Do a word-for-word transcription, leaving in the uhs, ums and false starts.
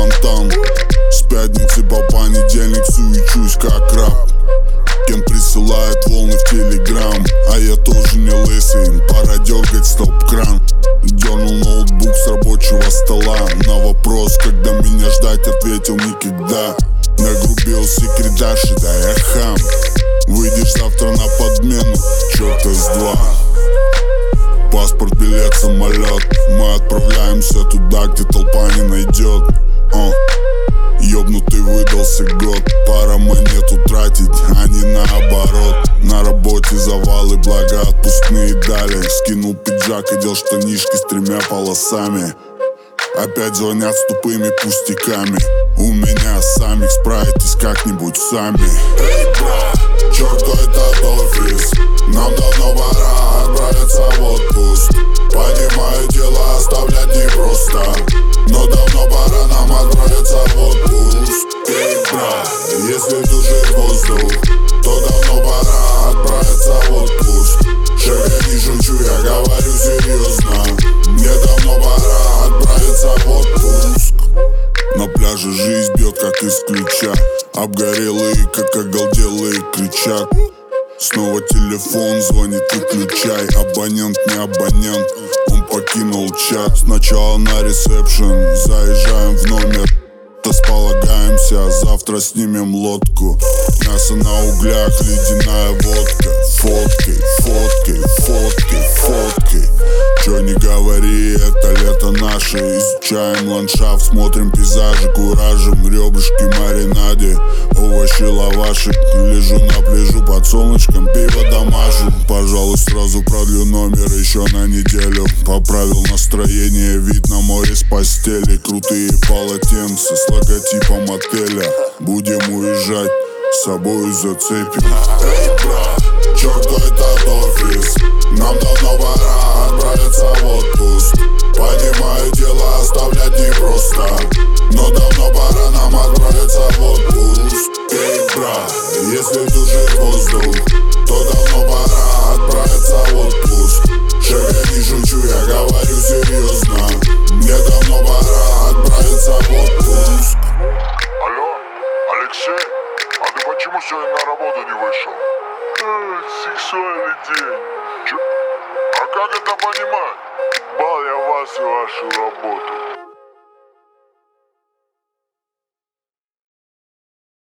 фонтан. С пятницы по понедельник суечусь как раб. Кен присылает волны в телеграм, а я тоже не лысый, пора дергать стоп-кран. Дернул ноутбук с рабочего стола. На вопрос, когда меня ждать, ответил никогда. Нагрубил секретарши, да я хам. Выйдешь завтра на подмену, черта с два. Паспорт, билет, самолет. Мы отправляемся туда, где толпа не найдет. uh. Ёбнутый выдался год. Пора монету тратить, а не наоборот. На работе завалы, благо отпускные дали. Скинул пиджак, одел штанишки с тремя полосами. Опять звонят с тупыми пустяками. У меня самих, справитесь как-нибудь сами. Эй, брат, черту этот офис. Нам давно пора отправиться в отпуск. Понимаю, дела оставлять непросто, но давно пора нам отправиться в отпуск. Эй, брат, если душит воздух, то давно пора отправиться в отпуск. Шеф, я не шучу, я говорю серьезно. Мне давно пора отправиться в отпуск. На пляже жизнь бьет как из ключа. Обгорелые, как оголделые, кричат. Снова телефон звонит, выключай. Абонент не абонент, он покинул чат. Сначала на ресепшн, заезжаем в номер. Располагаемся, завтра снимем лодку. Мясо на углях, ледяная водка. Фоткой, фоткой, фоткой, фоткой. Чё не говори, это лето наше. Изучаем ландшафт, смотрим пейзажи, куражим ребрышки, маринаде. Овощи, лавашек, лежу на пляжу под солнышком, пиво дамажу. Пожалуй, сразу продлю номер еще на неделю. Поправил настроение, вид на море с постели. Крутые полотенца с логотипом отеля. Будем уезжать, с собою зацепим. Эй, брат, черту этот офис. Нам давно пора отправиться в отпуск. Понимаю, дела оставлять непросто, но давно пора нам отправиться в отпуск. Эй, брат, если душит воздух, то давно пора отправиться в отпуск. Шеф, я не шучу, я говорю серьезно. Мне давно пора отправиться в отпуск. Алло, Алексей, а ты почему сегодня на работу не вышел? Эх, сексуальный день. Чё? А как это понимать? Бал я вас и вашу работу.